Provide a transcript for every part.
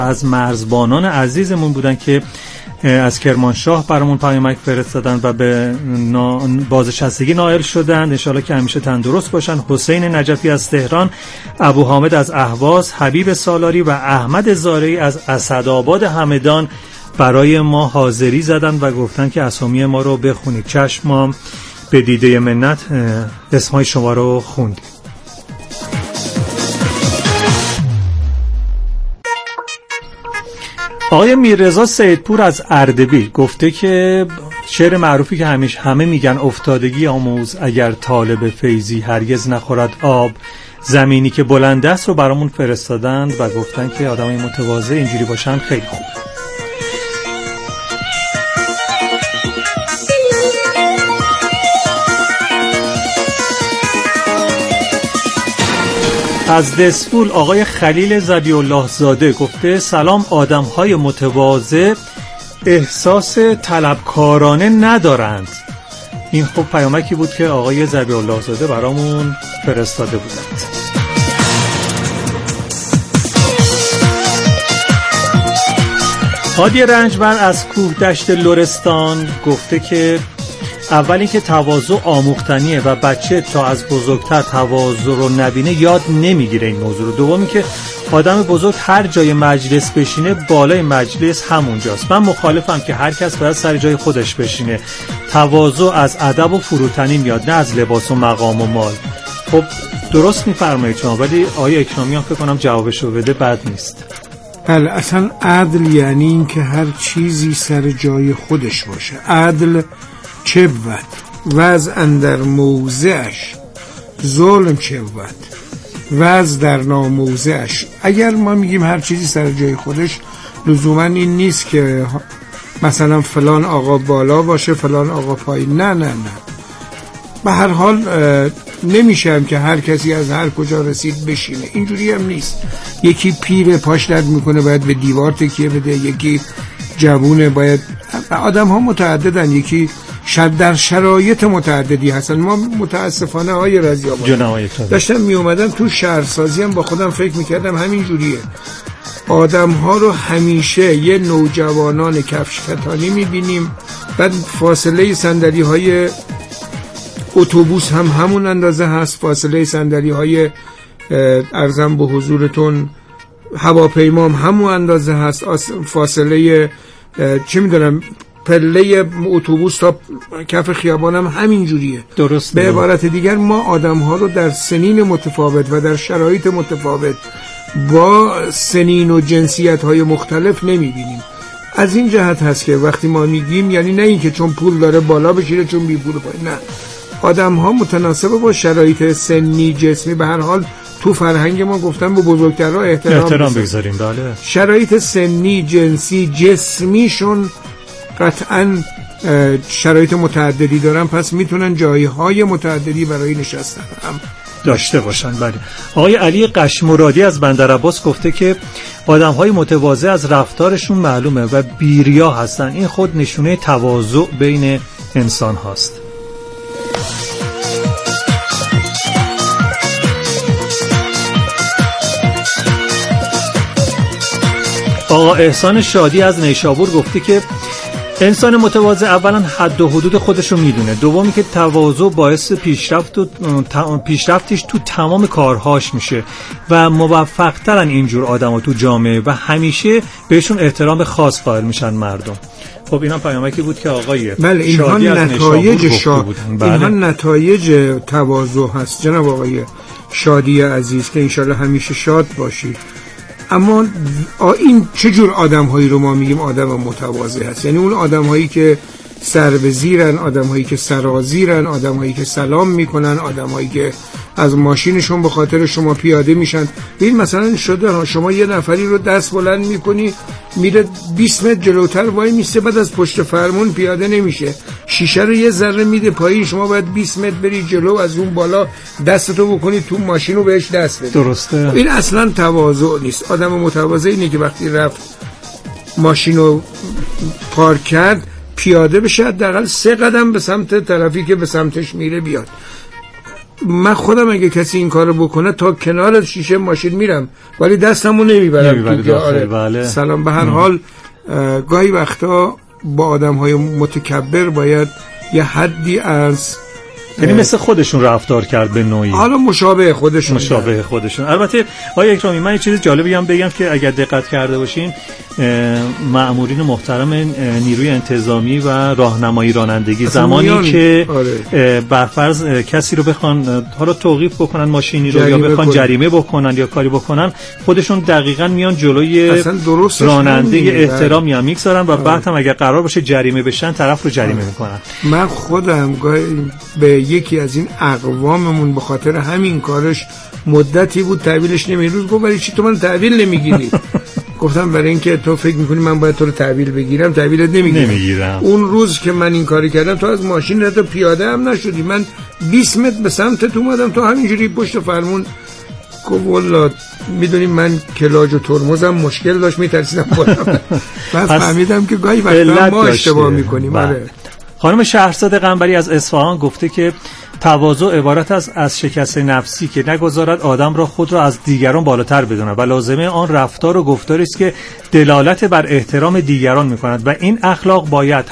از مرزبانان عزیزمون بودن که از کرمانشاه برامون پیامک فرستادن و به بازنشستگی نائل شدن. انشالله که همیشه تندرست باشن. حسین نجفی از تهران، ابو حامد از اهواز، حبیب سالاری و احمد زارعی از اسدآباد همدان برای ما حاضری زدن و گفتن که اسامی ما رو بخونید. چشم، ما به دیده منت اسمای شما رو خوندیم. آقای میررضا سیدپور از اردبیل گفته که شعر معروفی که همه میگن افتادگی آموز اگر طالب فیضی هرگز نخورد آب، زمینی که بلند است رو برامون فرستادن و گفتن که آدمای متواضع اینجوری باشن خیلی خوب. از دسفول آقای خلیل ذبیح الله زاده گفته سلام، آدم‌های متواضع احساس طلبکارانه ندارند. این خب پیامکی بود که آقای ذبیح الله زاده برامون فرستاده بودند. هادی رنجبر از کوه دشت لرستان گفته که اول اینکه تواضع آموختنیه و بچه تا از بزرگتر تواضع رو نبینه یاد نمیگیره این موضوع رو. دوم اینکه آدم بزرگ هر جای مجلس بشینه بالای مجلس همونجاست. من مخالفم که هر کس باید سر جای خودش بشینه. تواضع از ادب و فروتنی میاد، نه از لباس و مقام و مال. خب درست میفرمایید شما، ولی آیه اکرامیان فکر کنم جوابشو بده بد نیست. بله، اصلا عدل یعنی این که هر چیزی سر جای خودش باشه. عدل چه بود وضع اندر موضعش، ظلم چه بود وضع در ناموضعش. اگر ما میگیم هر چیزی سر جای خودش، لزوما این نیست که مثلا فلان آقا بالا باشه فلان آقا پایین. نه به هر حال نمیشه هم که هر کسی از هر کجا رسید بشینه. اینجوری هم نیست. یکی پیر پاش درد میکنه باید به دیوار تکیه بده، یکی جوونه باید. آدم ها متعددن، یکی در شرایط متعددی هستن. ما متاسفانه های رضی آباد داشتم می اومدم تو شهرسازی هم با خودم فکر میکردم همین جوریه. آدم ها رو همیشه یه نوجوانان کفش کتانی میبینیم، بعد فاصله صندلی های اتوبوس هم همون اندازه هست، فاصله صندلی های ارزم به حضورتون هواپیما هم همون اندازه هست، فاصله چه میدونم پله اتوبوس تا کف خیابان هم همین جوریه. درست. به عبارت دیگر ما آدم ها رو در سنین متفاوت و در شرایط متفاوت با سنین و جنسیت های مختلف نمیبینیم. از این جهت هست که وقتی ما میگیم یعنی نه اینکه چون پول داره بالا بشیره چون بی پول پایین، نه. آدم ها متناسب با شرایط سنی جسمی، به هر حال تو فرهنگ ما گفتن به بزرگترها احترام بگذاریم. بله. شرایط سنی، جنسی، جسمیشون قطعاً شرایط متعددی دارن، پس میتونن جایهای متعددی برای نشستن هم داشته باشن. بله. آقای علی قشمرادی از بندرعباس گفته که آدم‌های متواضع از رفتارشون معلومه و بیریا هستن. این خود نشونه تواضع بین انسان هاست. آقا احسان شادی از نیشابور گفته که انسان متواضع اولا حد و حدود خودش رو میدونه، دومی که تواضع باعث پیشرفتش تو تمام کارهاش میشه و موفق ترن اینجور آدم ها تو جامعه و همیشه بهشون احترام خاص قائل میشن مردم. خب اینا پیامکی بود که آقای شادی از نیشابور گفته بودن. اینها نتایج تواضع هست جناب آقای شادی عزیز، که انشالله همیشه شاد باشید. اما این چجور آدم هایی رو ما میگیم آدم متواضع هست؟ یعنی اون آدم هایی که سر به زیرن، آدم هایی که سرازیرن، آدم هایی که سلام میکنن، آدم هایی که از ماشینشون به خاطر شما پیاده میشن. ببین مثلا شده شما یه نفری رو دست بلند میکنی میره 20 متر جلوتر وای میسته، بعد از پشت فرمون پیاده نمیشه، شیشه رو یه ذره میده پایین، شما باید 20 متر بری جلو، از اون بالا دستتو بکنی تو ماشین رو بهش دست بدی. درسته. این اصلا تواضع نیست. آدم متواضع اینه که وقتی رفت ماشین رو پارک کرد پیاده بشه، حداقل 3 قدم به سمت طرفی که به سمتش میره بیاد. من خودم اگه کسی این کارو بکنه تا کنار شیشه ماشین میرم ولی دستمو نمیبرم تو. آره. بله. سلام. به هر حال گاهی وقتا با آدم‌های متکبر باید یه حدی از یعنی مثل خودشون رفتار کرد به نوعی، حالا مشابه خودشون. البته آقای اکرامی من یه چیز جالبی هم بگم که اگر دقت کرده باشین مأمورین محترم نیروی انتظامی و راهنمایی رانندگی زمانی که برفرض کسی رو بخوان حالا توقیف بکنن ماشینی رو یا بخوان جریمه بکنن یا کاری بکنن، خودشون دقیقاً میان جلوی راننده احترامی هم میگذارن و بعد هم اگر قرار باشه جریمه بشن طرف رو جریمه میکنن. من خودم به یکی از این اقواممون به خاطر همین کارش مدتی بود تحویلش نمیروز گفت ولی چی تو من تحویل نمیگیری؟ گفتم برای اینکه تو فکر میکنی من باید تو رو تحویل بگیرم، تحویلت نمیگیرم. اون روز که من این کاری کردم تو از ماشین رد پیاده هم نشدی، من 20 متر به سمتت اومدم تو همینجوری پشت فرمون. گفت والله میدونی من کلاج و ترمزم مشکل داشت میترسیدم بودم. بعد فهمیدم که گاهی وقتا ما اشتباه میکنیم. خانم شهرزاد قنبری از اصفهان گفته که تواضع عبارت از شکست نفسی که نگذارد آدم را خود را از دیگران بالاتر بداند و لازمه آن رفتار و گفتاری است که دلالت بر احترام دیگران می‌کند و این اخلاق باید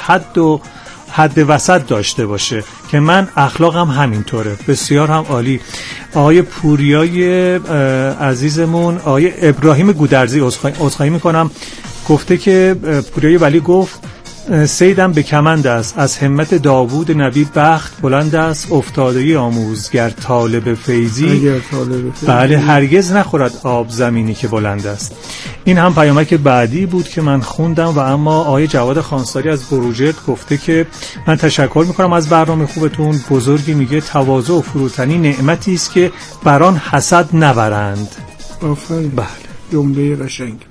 حد وسط داشته باشه که من اخلاقم همینطوره. بسیار هم عالی. آقای پوریای عزیزمون، آقای ابراهیم گودرزی عذرخواهی می‌کنم، گفته که پوریای ولی گفت سیدم به کمند است، از همت داوود نبی بخت بلند است، افتادگی آموزگر طالب فیضی بله هرگز نخورد آب زمینی که بلند است. این هم پیامک بعدی بود که من خوندم. و اما آقای جواد خانساری از بروجرد گفته که من تشکر میکنم از برنامه خوبتون. بزرگی میگه تواضع و فروتنی نعمتی است که بران حسد نبرند. آفرین. بله جمله قشنگ.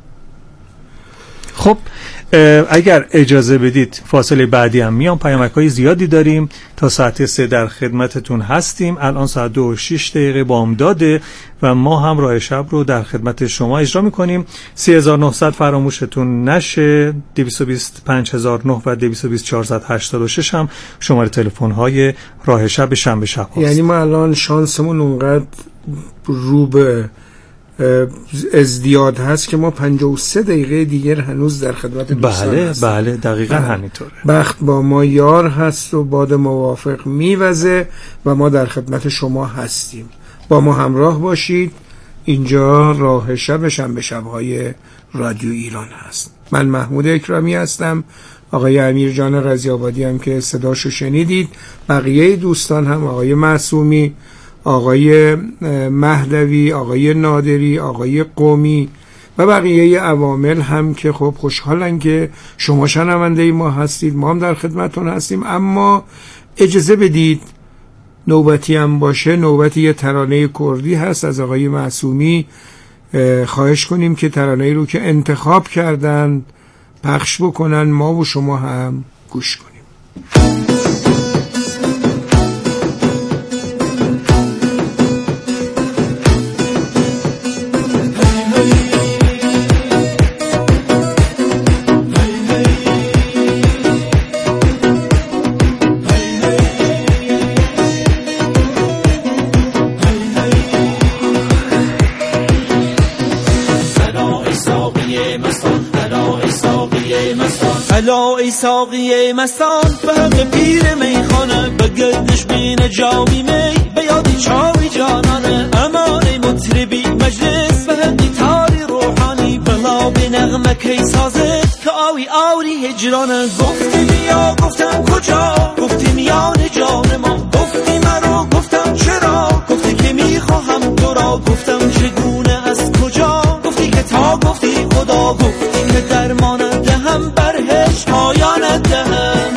خب اگر اجازه بدید فاصله بعدی هم میام، پیامک‌های زیادی داریم. تا ساعت 3 در خدمتتون هستیم. الان ساعت 2:06 بامداده و ما هم راه شب رو در خدمت شما اجرا میکنیم. 3900 فراموشتون نشه، 220 5009 و 220 486 هم شماره تلفن‌های راه شب شنبه شب هست. یعنی ما الان شانسمون اونقدر رو به ازدیاد هست که ما 53 دقیقه دیگر هنوز در خدمت دوستان هستیم. بله دقیقاً همینطوره. بخت با ما یار هست و باد موافق میوزه و ما در خدمت شما هستیم. با ما همراه باشید. اینجا راه شب شنبه شب‌های رادیو ایران هست. من محمود اکرامی هستم. آقای امیر جان رضی‌آبادی هم که صداشو شنیدید، بقیه دوستان هم آقای معصومی، آقای مهدوی، آقای نادری، آقای قومی و بقیه عوامل هم که خب خوشحالن که شما شنونده ما هستید، ما هم در خدمتون هستیم. اما اجازه بدید نوبتی هم باشه، نوبتی یه ترانه کردی هست از آقای معصومی. خواهش کنیم که ترانه‌ای رو که انتخاب کردن پخش بکنن، ما و شما هم گوش کنیم. الا ای ساقی مستان به حق پیر میخانه، به گردش بین جامی می به یادی چاوی جانانه. اما ای مطربی مجلس به حقی تاری روحانی، بلا به نغمه کی سازد که آوی آوری هجرانه. گفتی بیا گفتم کجا، گفتی میان جان ما، گفتی مرا گفتم چرا، گفتی که میخواهم تو را، گفتم چگونه از کجا، گفتی که تا گفتی خدا، گفتی که درمانت دهم برهش پایانت دهم.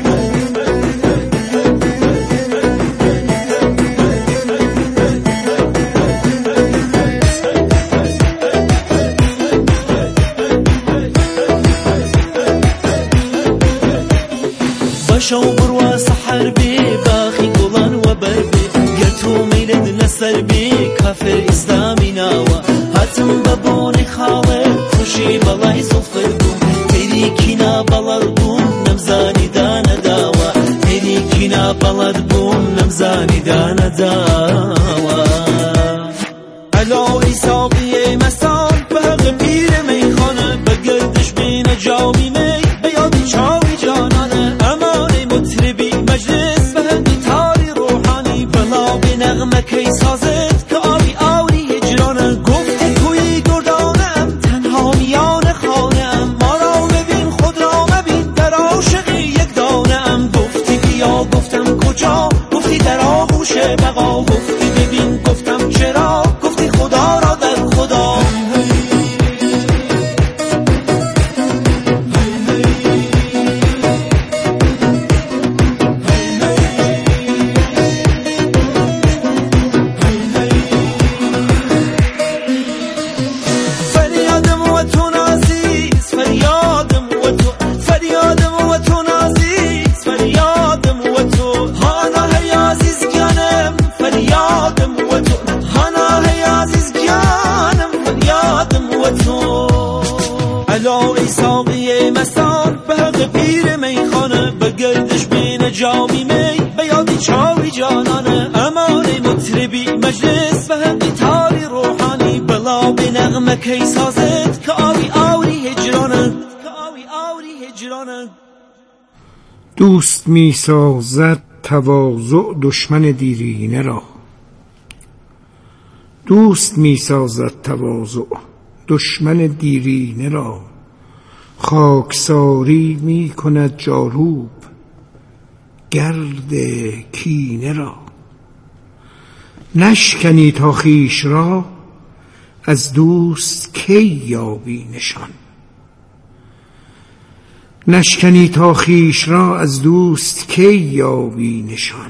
باشو برو سحر بی باخی گلان و بربی، گرتو میلد نسر بی کافر اسلامی ناوا، هاتم ببونی خاله خوشی بالای صفر بوم، تیری کینا بالاد بوم نمزانی دانه داوا، تیری کینا بالاد بوم نمزانی دانه دوا الا ای ساقی مستان به حق پیر میخانه بگردش بین جامی می به یادی چاوی جانانه امانی مطربی مجلس به حقی تاری روحانی بلا به نغمه کی سازد که آبی آوری هجرانه گفتی توی گردانم تنها میان خانم ما را ببین خود را مبین در عاشقی یک دانم گفتی بیا گفتم کجا گفتی در آغوش بقا گفتی ببین گفتم چرا گفتی خدا را در خدا الا ای ساقی مستان به حق پیر میخانه بگردش بین جامی می به یادی چاوی جانانه امانی مطربی مجلس به حقی تاری روحانی بلا به نغمه کی سازد که آوی آوری هجرانه دوست می سازد تواضع دشمن دیرینه را دوست می سازد تواضع دشمن دیرینه را خاکساری می کند جاروب گرد کینه را نشکنی تا خویش را از دوست کی یابی نشان نشکنی تا خویش را از دوست کی یابی نشان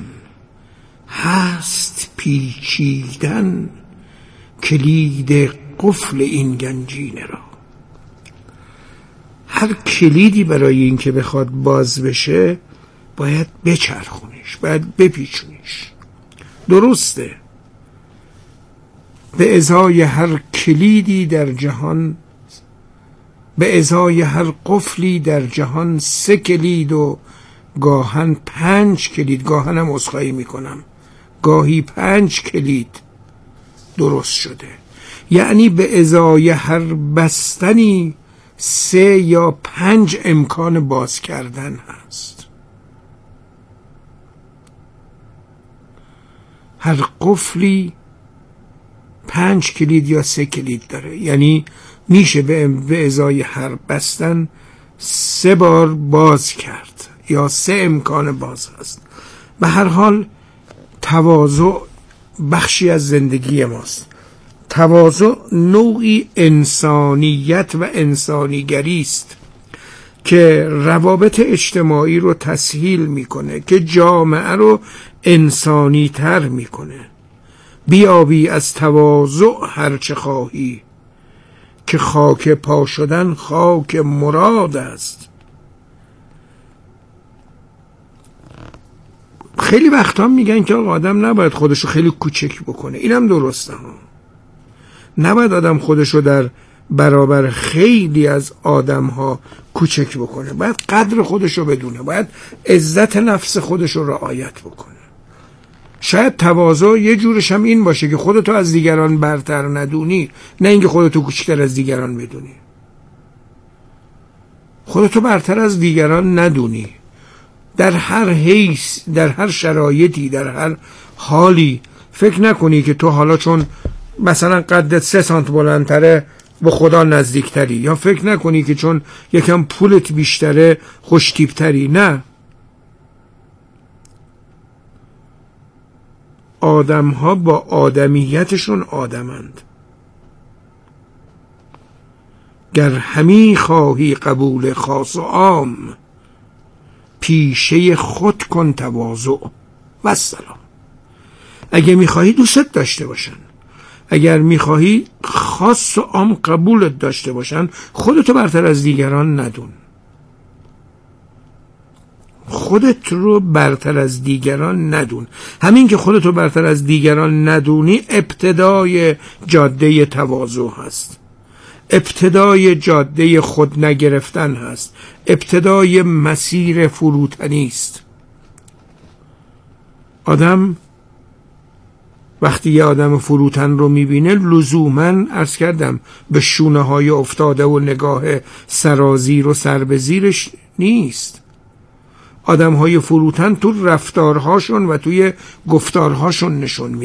هست پیچیدن کلید قفل این گنجینه را هر کلیدی برای این که بخواد باز بشه باید بچرخونش باید بپیچونش درسته به ازای هر کلیدی در جهان به ازای هر قفلی در جهان 3 کلید و گاهن 5 کلید گاهنم عذرخواهی میکنم گاهی 5 کلید درست شده یعنی به ازای هر بستنی 3 یا 5 امکان باز کردن هست هر قفلی 5 کلید یا 3 کلید داره یعنی میشه به ازای هر بستن 3 بار باز کرد یا 3 امکان باز هست به هر حال تواضع بخشی از زندگی ماست تواضع نوعی انسانیت و انسانیگری است که روابط اجتماعی رو تسهیل میکنه که جامعه رو انسانی تر میکنه بیابی از تواضع هرچه خواهی که خاک پا شدن خاک مراد است خیلی وقتا میگن که آدم نباید خودشو خیلی کوچک بکنه اینم درسته ها نباید آدم خودشو در برابر خیلی از آدم ها کوچک بکنه باید قدر خودشو بدونه باید عزت نفس خودشو رعایت بکنه شاید تواضع یه جورش هم این باشه که خودتو از دیگران برتر ندونی نه اینکه خودتو کوچکتر از دیگران بدونی خودتو برتر از دیگران ندونی در هر حیث در هر شرایطی در هر حالی فکر نکنی که تو حالا چون مثلا قدت 3 سانت بلندتره به خدا نزدیکتری یا فکر نکنی که چون یکم پولت بیشتره خوشتیبتری نه آدم ها با آدمیتشون آدمند گر همی خواهی قبول خاص و عام پیشه خود کن تواضع و سلام اگه میخواهی دوست داشته باشن اگر میخواهی خاص و عام قبولت داشته باشن خودتو برتر از دیگران ندون خودت رو برتر از دیگران ندون همین که خودت رو برتر از دیگران ندونی ابتدای جاده تواضع هست ابتدای جاده خود نگرفتن هست ابتدای مسیر فروتنی است آدم وقتی یه آدم فروتن رو میبینه لزوماً عرض کردم به شونه های افتاده و نگاه سرازیر و سر به زیرش نیست. آدم های فروتن تو رفتارهاشون و توی گفتارهاشون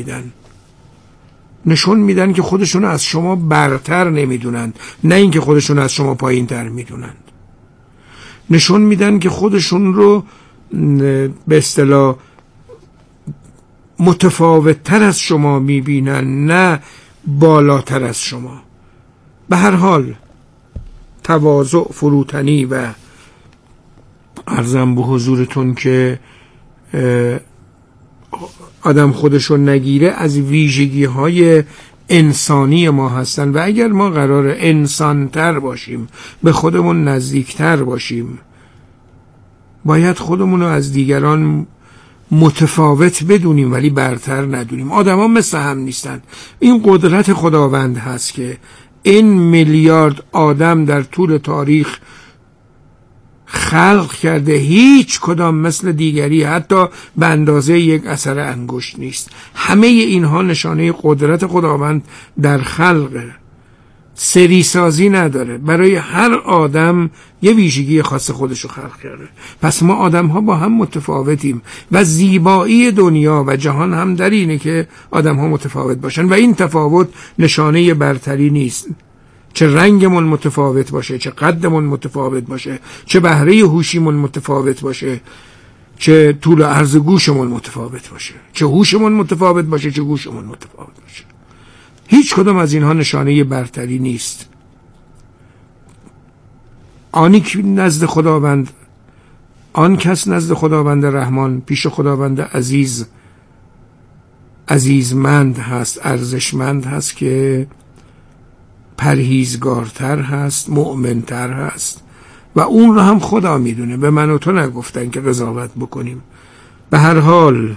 نشون میدن که خودشون از شما برتر نمیدونند، نه اینکه خودشون از شما پایین تر میدونند. نشون میدن که خودشون رو به اصطلاح متفاوت تر از شما میبینن، نه بالاتر از شما. به هر حال تواضع، فروتنی و عرضم به حضورتون که آدم خودشون نگیره از ویژگی های انسانی ما هستن و اگر ما قرار انسانتر باشیم، به خودمون نزدیکتر باشیم، باید خودمون رو از دیگران متفاوت بدونیم ولی برتر ندونیم. آدم ها مثل هم نیستن. این قدرت خداوند هست که این میلیارد آدم در طول تاریخ خلق کرده، هیچ کدام مثل دیگری حتی به اندازه یک اثر انگشت نیست. همه اینها نشانه قدرت خداوند در خلق، سری سازی نداره. برای هر آدم یه ویژگی خاص خودشو خلق کرده. پس ما آدم ها با هم متفاوتیم و زیبایی دنیا و جهان هم در اینه که آدم ها متفاوت باشن و این تفاوت نشانه برتری نیست. چه رنگمون متفاوت باشه، چه قدمون متفاوت باشه، چه بهره هوشیمون متفاوت باشه، چه طول و عرض گوشمون متفاوت باشه، چه هوشمون متفاوت باشه، چه گوشمون متفاوت باشه، هیچ کدام از اینها نشانه برتری نیست. آن کس نزد خداوند رحمان پیش خداوند عزیزمند هست، ارزشمند هست که پرهیزگارتر هست، مؤمنتر هست و اون رو هم خدا میدونه. به من و تو نگفتن که قضاوت بکنیم. به هر حال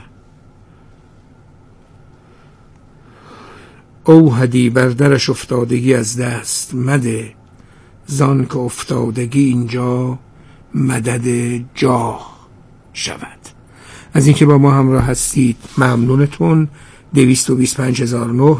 اوهدی بر درش افتادگی از دست مده، زان که افتادگی اینجا مدد جاه شود. از اینکه با ما همراه هستید ممنونتون. 225009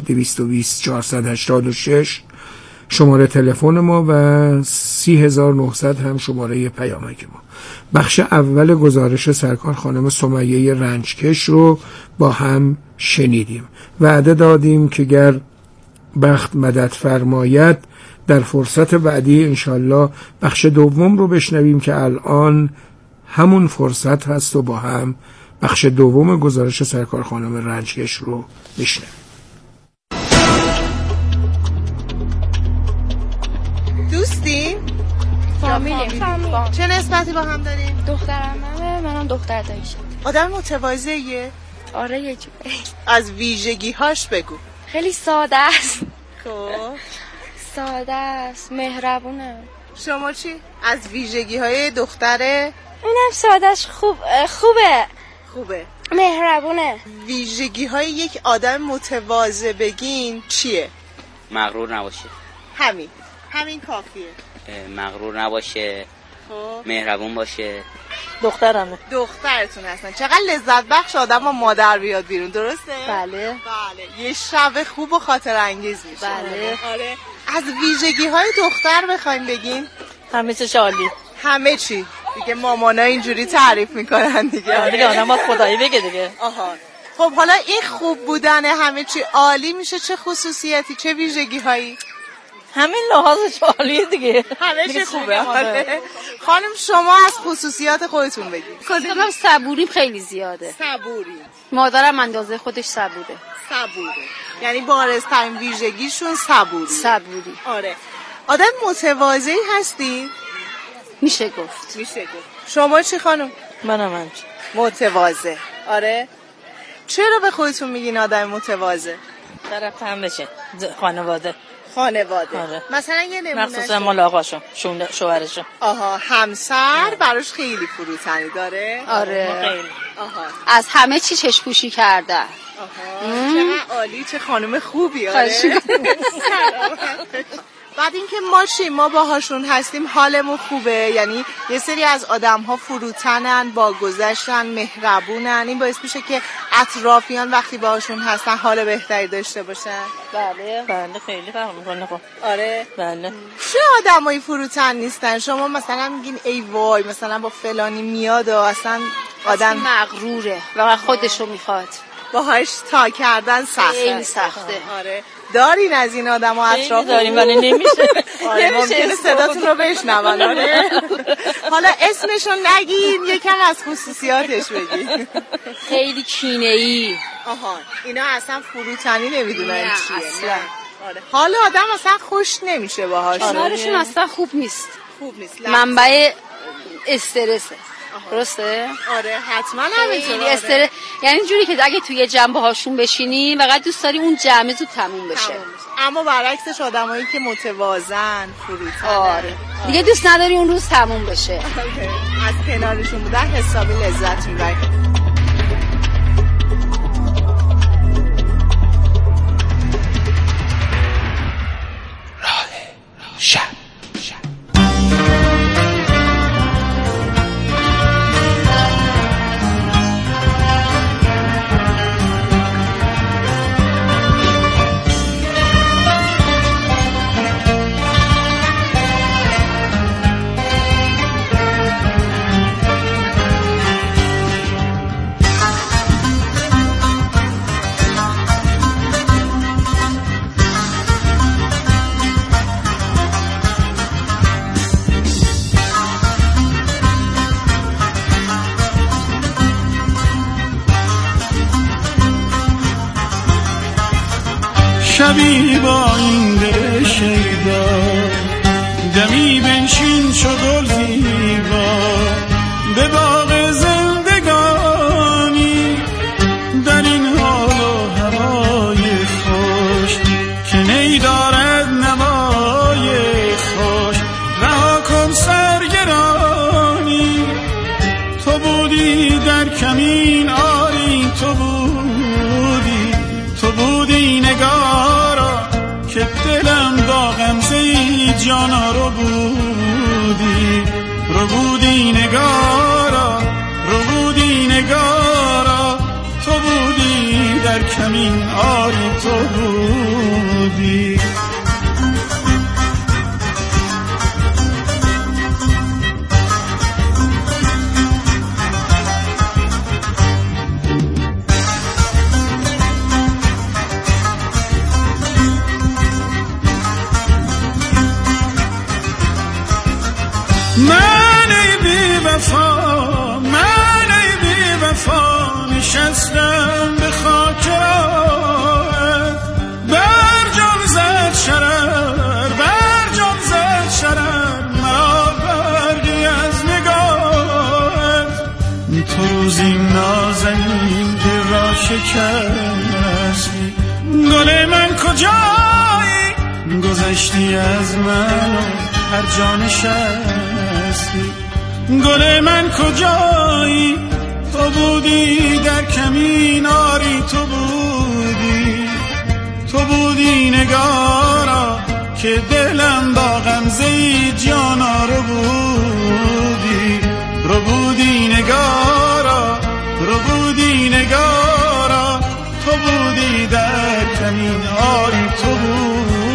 220486 شماره تلفن ما و 30900 هم شماره پیامک ما. بخش اول گزارش سرکار خانم سمیه رنجکش رو با هم شنیدیم. وعده دادیم که گر بخت مدد فرماید در فرصت بعدی انشالله بخش دوم رو بشنویم که الان همون فرصت هست و با هم بخش دوم گزارش سرکار خانم رنجکش رو بشنویم. دوستی؟ فامیلی. چه نسبتی با هم داریم؟ دخترمه، منم دختر داییشم. آدم متواضعیه؟ آره یه جوری. از ویژگی‌هاش بگو. خیلی ساده است. خب ساده است، مهربونه. شما چی؟ از ویژگی‌های دختره؟ اونم سادهش خوبه. مهربونه. ویژگی‌های یک آدم متواضع بگین چیه؟ مغرور نباشه. همین کافیه. مغرور نباشه. خب مهربون باشه. دخترتون هستن. چقدر لذت بخش آدم با مادر بیاد بیرون، درسته؟ بله. یه شب خوب و خاطر انگیز میشه. بله. آره. از ویژگی‌های دختر بخوایم بگین؟ همه چیش عالی. همه چی دیگه مامانا اینجوری تعریف میکنن دیگه. دیگه آدم باید خدایی بگه دیگه. آها. خب حالا این خوب بودن همه چی عالی میشه چه خصوصیتی، چه ویژگی‌هایی؟ همین لحاظش عالیه دیگه. همه چی خوبه. خانم شما از خصوصیات خودتون بگید. خودم صبوریم خیلی زیاده. صبوری. مادرم اندازه خودش صبوره. یعنی بارزترین ویژگیشون صبوری. آره. آدم متواضعی هستی؟ میشه گفت. شما چی خانم؟ منم همچنین. متواضع. آره. چرا به خودتون میگین آدم متواضع؟ طرف هم بشه خانواده. آره. مثلا یه نمونه مخصوصا مال آقاشون شوهرشون. آها. همسر براش خیلی فروتنی داره. آره. خیلی. آها. از همه چی چشپوشی کرده. آها. چقدر عالی، چه خانم خوبی. آره. بعد اینکه ما باهاشون هستیم حالمون خوبه، یعنی یه سری از آدم‌ها فروتنن، با گذشتن، مهربونن، این باعث میشه که اطرافیان وقتی باهاشون هستن حال بهتری داشته باشن. بله خیلی فرق میکنه. خب آره بله. چه آدمایی فروتن نیستن؟ شما مثلا میگین ای وای مثلا با فلانی میاد و اصلا آدم مغروره و خودشو میخواد، باهاش تا کردن سخته. خیلی سخته. آره دارین از این آدم‌ها اطراف داریم ولی نمیشه. آره ممکنه صداتون رو بشنون. آره حالا اسمشو نگین، یکم از خصوصیاتش بگین. خیلی کینه‌ای. آها اینا اصلا فروتنی نمیدونن چیه. اصلا. آره حالا آدم اصلا خوش نمیشه باهاش. حالشون اصلا خوب نیست. نیست. منبع استرسه. درسته؟ آره حتما همینطوره. استرس یعنی جوری که اگه توی جمع باهاشون بشینی فقط دوست داری اون جمع زود تموم بشه. اما برعکسش آدمایی که متوازن فروتن آره دیگه دوست نداری اون روز تموم بشه. از کنارشون بودن حسابی لذت میبری. راه شب. شبی با این دل شیدا، دمی بنشین چو گل زیبا، به باغ زندگانی در این حال و هوای خوش که نی دارد نوای خوش. رها کن سرگرانی، تو بودی در کمین آری، تو بودی نگارا که دلم با غمزه جانا رو بودی نگارا تو بودی در کمین آری، تو بودی. من ای بی وفا نشستم به خاک راهت، بر جان زد شرر مرا برگی از نگاهت. تو روزی نازنین دل را شکستی، گل من کجایی گذشتی از من هر جا نشستی. گل من کجایی تو بودی در کمین آری، تو بودی نگارا که دلم با غمزه جانا رو بودی نگارا تو بودی در کمین آری، تو بودی.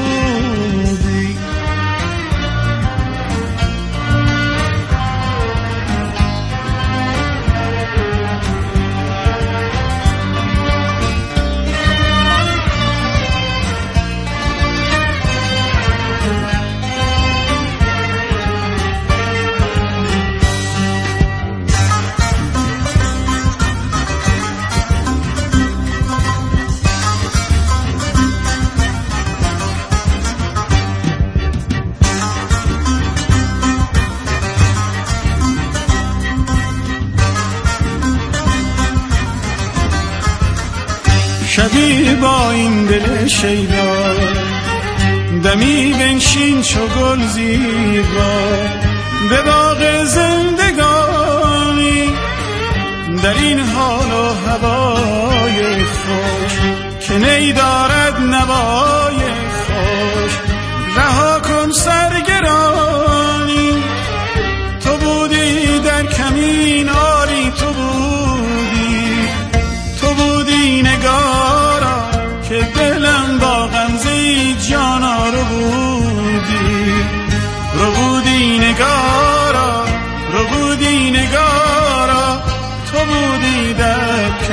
شبی با این دل شیدا، دمی بنشین چو گل زیبا، به باغ زندگانی در این حال و هوای خوش که نی دارد نوای خوش. رها کن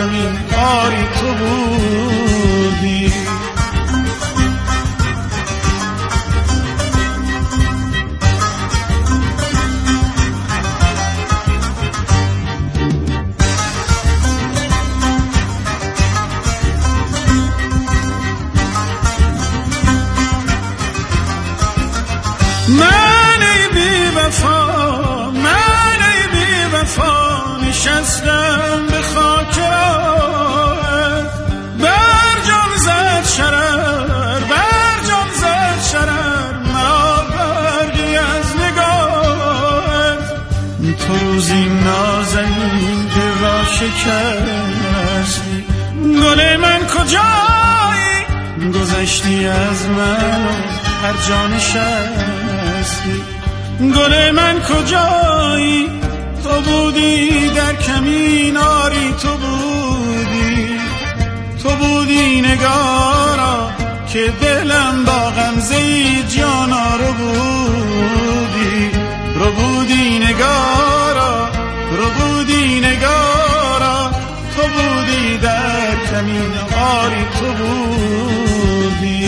کمین آری تو بودی. من ای بی وفا نشستم به خاک راهت، بر جان زد شرر مرا برگی از نگاهت. تو روزی نازنین دل را شکستی، گل من کجایی گذشتی از من هر جا نشستی. گل من کجایی تو بودی در کمین آری تو بودی نگارا که دلم با غمزه جانا رو بودی نگارا تو بودی در کمین آری تو بودی.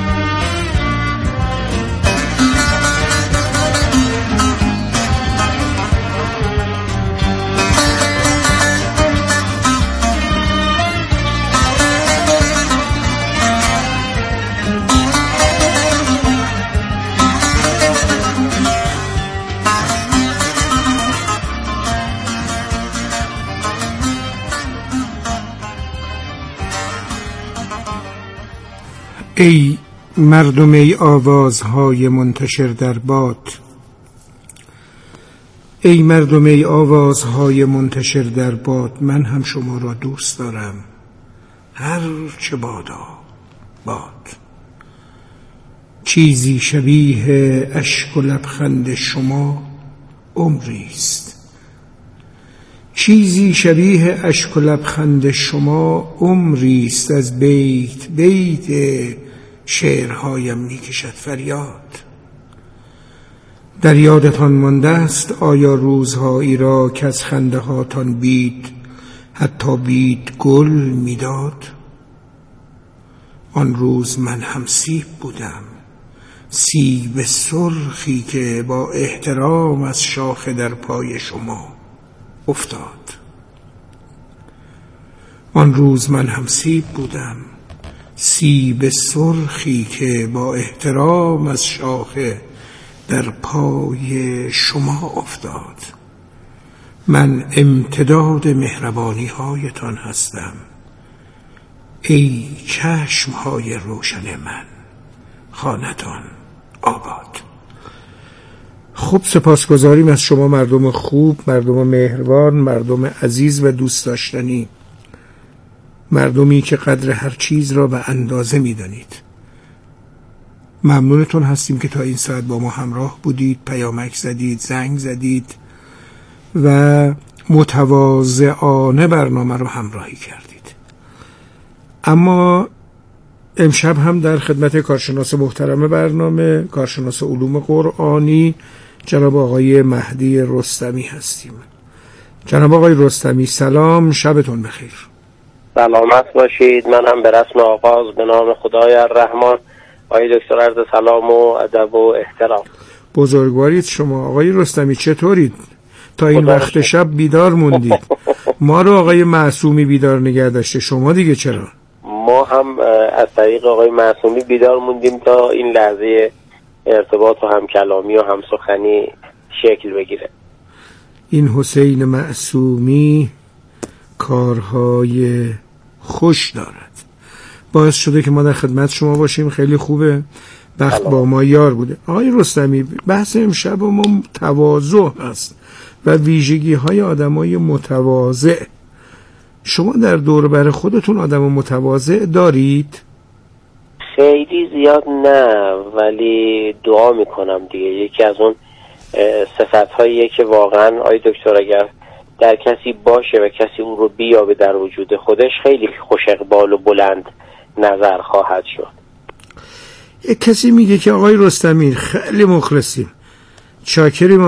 ای مردم، ای آوازهای منتشر در باد، ای مردم، ای آوازهای منتشر در باد، من هم شما را دوست دارم، هر چه بادا باد. چیزی شبیه اشک و لبخند شما عمریست، چیزی شبیه اشک و لبخند شما عمریست. از بیت شعرهایم میکشد فریاد. در یادتان مانده است آیا روزهایی را که از خنده هاتان بید حتی بید گل میداد؟ آن روز من هم سیب بودم، سیب سرخی که با احترام از شاخه در پای شما افتاد. آن روز من هم سیب بودم، سیب سرخی که با احترام از شاخه در پای شما افتاد. من امتداد مهربانی هایتان هستم، ای چشم های روشن من، خانتان آباد. خوب، سپاسگزاریم از شما مردم خوب، مردم مهربان، مردم عزیز و دوست داشتنی، مردمی که قدر هر چیز را به اندازه می دانید. ممنونتون هستیم که تا این ساعت با ما همراه بودید، پیامک زدید، زنگ زدید و متواضعانه برنامه رو همراهی کردید. اما امشب هم در خدمت کارشناس محترم برنامه، کارشناس علوم قرآنی جناب آقای مهدی رستمی هستیم. جناب آقای رستمی سلام، شبتون بخیر. سلامت باشید. من هم به رسم آغاز به نام خدای الرحمن آقای دکتر عرض سلام و ادب و احترام. بزرگوارید شما. آقای رستمی چطورید؟ تا این وقت شب بیدار موندید. ما رو آقای معصومی بیدار نگه داشته، شما دیگه چرا؟ ما هم از طریق آقای معصومی بیدار موندیم تا این لحظه ارتباط و همکلامی و همسخنی شکل بگیره. این حسین معصومی کارهای خوش دارد، باعث شده که ما در خدمت شما باشیم. خیلی خوبه، بخت با ما یار بوده. آقای رستمی، بحث امشب ما تواضع هست و ویژگی های آدم های متواضع. شما در دور بر خودتون آدم متواضع دارید؟ خیلی زیاد نه، ولی دعا میکنم دیگه. یکی از اون صفت هاییه که واقعا آقای دکتر اگر در کسی باشه و کسی اون رو بیابه در وجود خودش، خیلی خوش اقبال و بلند نظر خواهد شد. یک کسی میگه که آقای رستمی خیلی مخلصیم، چاکریم